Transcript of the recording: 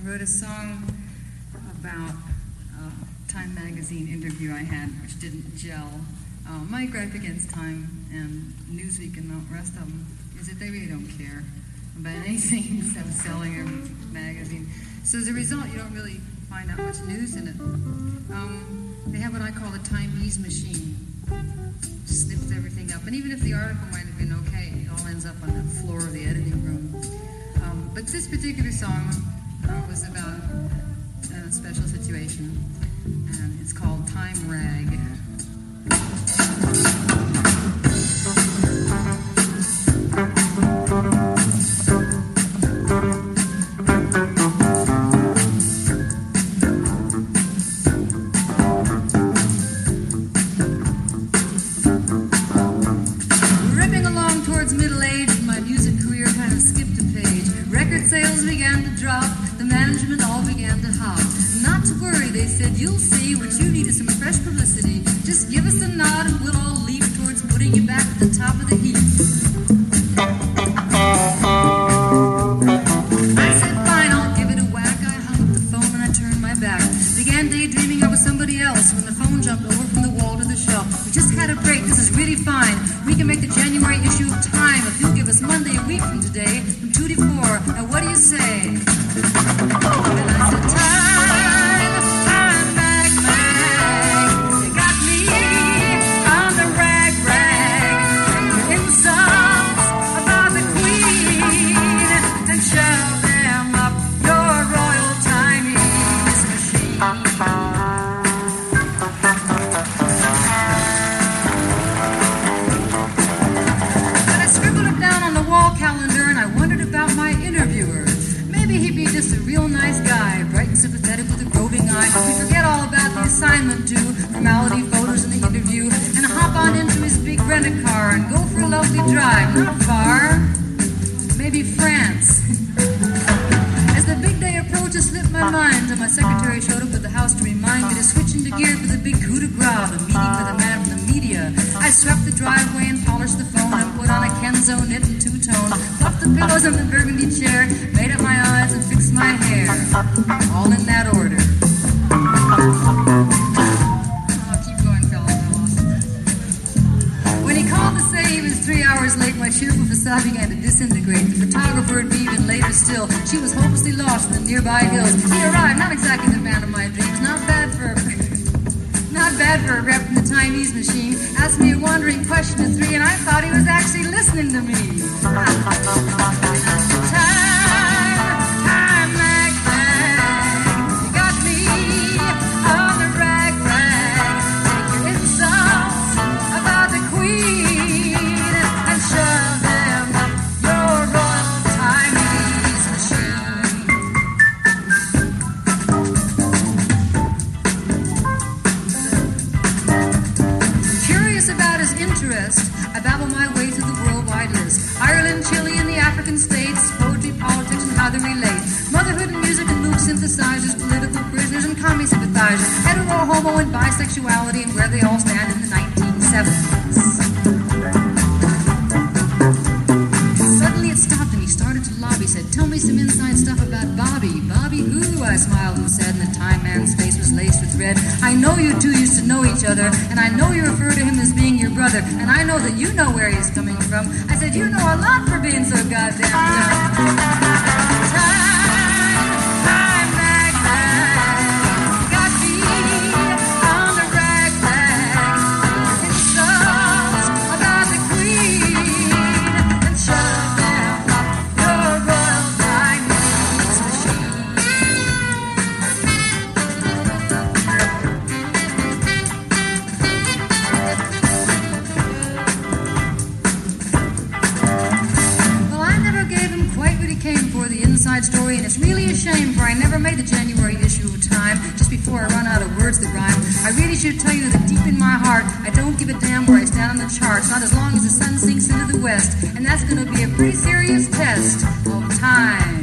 wrote a song about a Time magazine interview I had, which didn't gel. My gripe against Time and Newsweek and the rest of them is that they really don't care about anything except selling a magazine. So as a result, you don't really find out much news in it. They have what I call a Time-ease machine. Snips everything up. And even if the article might have been okay, it all ends up on the floor of the editing room. But this particular song was about a special situation, and it's called Time Rag. You'll see what you need is some fresh publicity. Just give us a nod and we'll all leap towards putting you back at the top of the heap. I said, fine, I'll give it a whack. I hung up the phone and I turned my back. Began daydreaming I was somebody else when the phone jumped over from the wall to the shelf. We just had a break. This is really fine. We can make the January issue of Time if you'll give us Monday a week from today from 2 to 4. Now what do you say? And I said, Time. Just a real nice guy, bright and sympathetic with a roving eye. We forget all about the assignment due, formality photos in the interview, and hop on into his big rent-a-car and go for a lovely drive. Not far, maybe France. As the big day approached, it slipped my mind till my secretary showed up at the house to remind me to switch into gear for the big coup de grace, the meeting with a man from the media. I swept the driveway and polished the phone and put on a Kenzo knit and two-tone, fluffed the pillows on the burgundy chair, made up my eyes and fixed my hair, all in that order. Oh, keep going, fellas. When he called to say he was 3 hours late, my cheerful facade began to disintegrate. The photographer would be even later still. She was hopelessly lost in the nearby hills. He arrived, not exactly the man of my dreams, not bad for a rep from the Time-ease machine. Asked me a wandering question at 3, and I thought he was actually listening to me. Time, rag, you got me on the rag. Take your insults about the Queen and shove them up your royal Time-ease machine. Curious about his interest, I babble my way through the worldwide list. Ireland, Chile, and the African states, poetry, politics, and how they relate. Motherhood and music and Moog synthesizers, political prisoners and commie sympathizers, hetero, homo, and bisexuality, and where they all stand in the 1970s. Suddenly it stopped and he started to lobby, said, tell me some inside stuff about Bobby. Bobby who? I smiled and said, and the Time man's face was laced with red. I know you two used to know each other, and I know you refer to him as being your brother, and I know that you know where he's coming from. I said, you know a lot for being so goddamn young. Time, rag, got me on the rag. Insults about the Queen and shove them up your royal Time-ease machine. Well, I never gave him quite what he came for, the inside story, and it's really a shame, for I never made the January issue of Time. Just before I run out of words that rhyme, I really should tell you that deep in my heart, I don't give a damn where I stand on the charts, not as long as the sun sinks into the west, and that's going to be a pretty serious test of Time.